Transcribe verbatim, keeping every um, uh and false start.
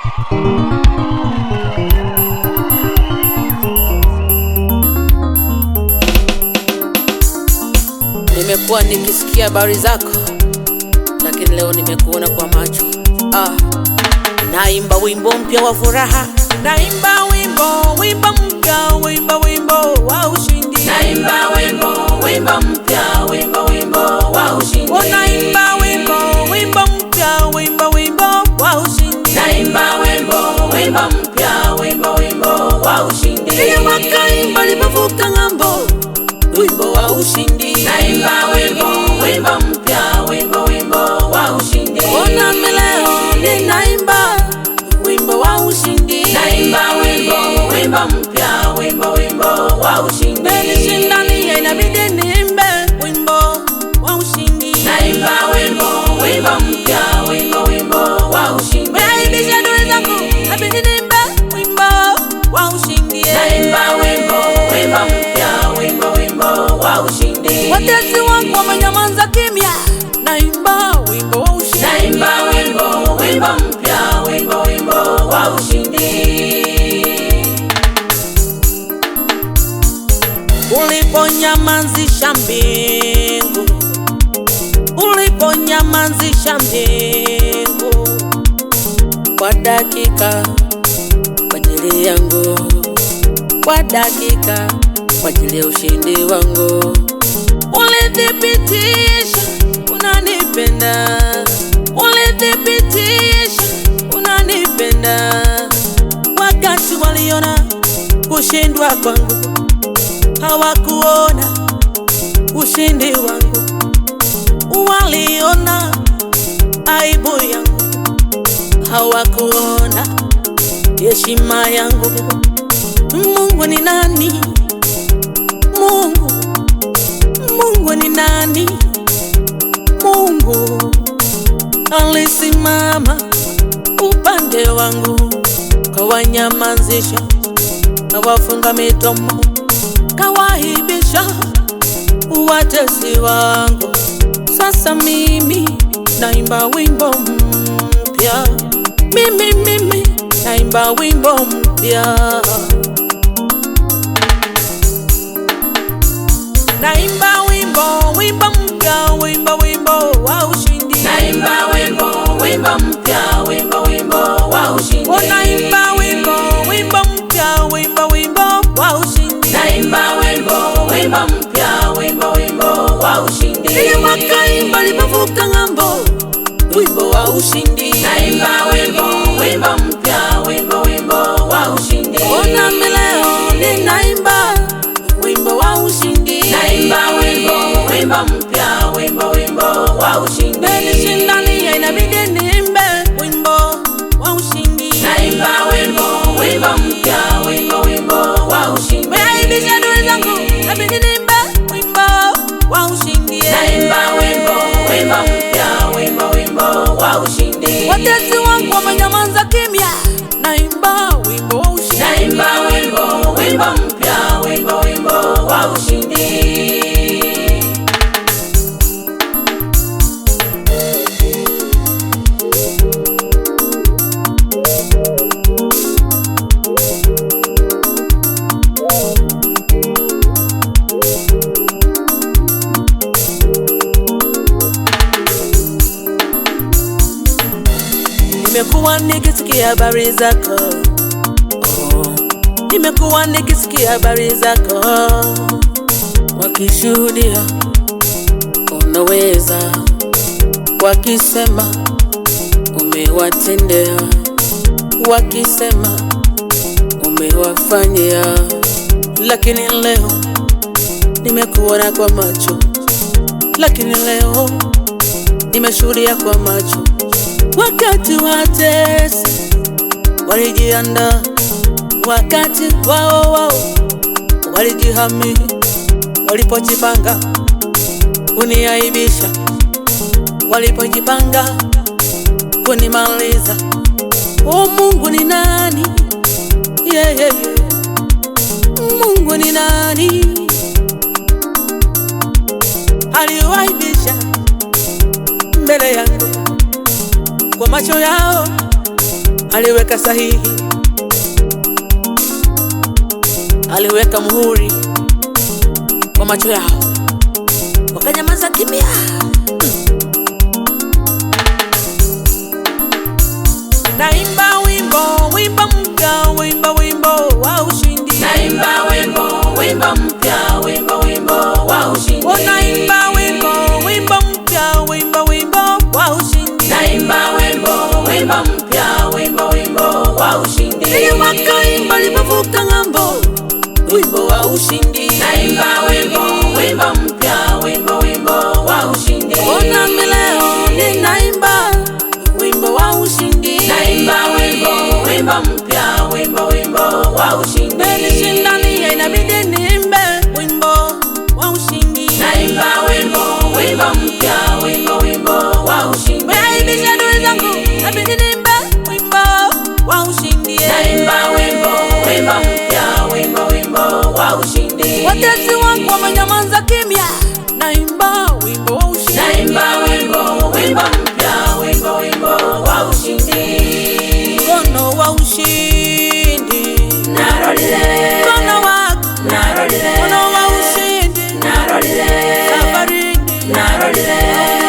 Nimekuwa nikisikia habari zako, lakini leo nimekuona kwa macho. Ah, naimba wimbo mpya wa furaha, naimba wimbo, wimbo mpya, wimbo, wimbo wa ushindi. Naimba wimbo, wimbo mpya, wimbo, wimbo wa ushindi. Oh, naimba wimbo, wimbo mpya, wimbo, wimbo wa ushindi. Naimba wimbo, wimbo mpya, wimbo, wimbo wa ushindi. Ile wakaimba lipovuka ng'ambo, wimbo wa ushindi. Naimba wimbo, wimbo mpya, wimbo, wimbo wa ushindi. Ona leo ninaimba wimbo wa ushindi. Naimba wimbo, wimbo mpya, wimbo, wimbo wa ushindi. Nishindani inabidi niimbe wimbo wa ushindi. Naimba wimbo, wimbo mpya, wimbo, wimbo wa ushindi. Naibisha adui zangu, inabidi niimbe wimbo wa ushindi. Naimba wimbo, wimbo mpya, wimbo, wimbo wa ushindi. Watesi wangu wamenyamaza kimya, naimba wimbo wa ushindi. Naimba wimbo, wimbo mpya, wimbo, wimbo wa ushindi. Uliponyamazisha mbingu, uliponyamazisha mbingu kwa dakika kwa ajili yangu, kwa dakika kwa ajili ya ushindi wangu. Ulithibitisha unanipenda, ulithibitisha unanipenda. Wakati waliona kushindwa kwangu, hawakuona ushindi wangu. Waliona aibu yangu, hawakuona heshima yangu. Mungu ni nani? Mungu, Mungu ni nani? Mungu alisimama upande wangu, kawanyamazisha, kawafunga midomo, kawaibisha watesi wangu. Sasa mimi naimba wimbo mpya, mimi mimi naimba wimbo mpya. Naimba wimbo, wimbo mpya, wimbo, wimbo wa ushindi. Naimba wimbo, wimbo mpya, wimbo, wimbo wa ushindi. Oh, naimba wimbo, wimbo mpya, wimbo, wimbo wa ushindi. Naimba wimbo, wimbo mpya, wimbo, wimbo wa ushindi. Ile wakaimba lipovuka ng'ambo, wimbo wa ushindi. Naimba wimbo, wimbo mpya, wimbo, wimbo wa ushindi. Ona leo ninaimba wimbo wa ushindi. Naimba wimbo, wimbo mpya, wimbo, wimbo wa ushindi. Nishindani inabidi niimbe wimbo wa ushindi. Naimba wimbo, wimbo mpya, wimbo, wimbo wa ushindi. Naibisha adui zangu, inabidi niimbe wimbo wa ushindi. Naimba wimbo, wimbo mpya, wimbo, wimbo wa ushindi. Watesi wangu wamenyamaza kimya, naimba wimbo wa ushindi. Naimba wimbo, wimbo mpya, wimbo, wimbo wa ushindi. Nimekuwa nikisikia habari zako, oh, nimekuwa nikisikia habari zako, wakishuhudia unaweza, wakisema umewatendea, wakisema umewafanyia. Lakini leo nimekuona kwa macho, lakini leo nimeshuhudia kwa macho. Wakati watesi walijiandaa, wakati wao wao walijihami, walipojipanga kuniaibisha, walipojipanga kunimaliza. Oh, Mungu ni nani? Yeah, yeah, yeah. Mungu ni nani? Aliwaibisha mbele yangu, kwa macho yao aliweka sahihi, aliweka muhuri kwa macho yao, wakanyamaza kimya. Naimba wimbo, wimbo mpya, wimbo wimbo wa ushindi. Naimba wimbo, wimbo mpya, wimbo wimbo wa ushindi. Oh, naimba wimbo, wimbo mpya, wimbo wimbo wa ushindi. Naimba wimbo, wimbo mpya, wimbo wimbo wa ushindi. Ile wakaimba lipovuka ng'ambo, wimbo wa ushindi. Naimba wimbo, wimbo mpya, wimbo wimbo wa ushindi. Ona leo ninaimba wimbo wa ushindi. Naimba wimbo, wimbo mpya, wimbo wimbo wa ushindi. Nilishindani inabidi niimbe wimbo wa ushindi. Naimba wimbo, wimbo mpya, wimbo wimbo wa ushindi. Meaibisha adui zangu, inabidi niimbe wimbo wa ushindi. Naimba wimbo, wimbo mpya, wimbo wimbo wa ushindi. Watesi wangu wamenyamaza kimya, naimba wimbo wa ushindi. Naimba wimbo, wimbo mpya, wimbo wimbo wa ushindi. Mkono wa ushindi Narolile, mkono wako, narolile, mkono wa ushindi narolile, safarini, narolile.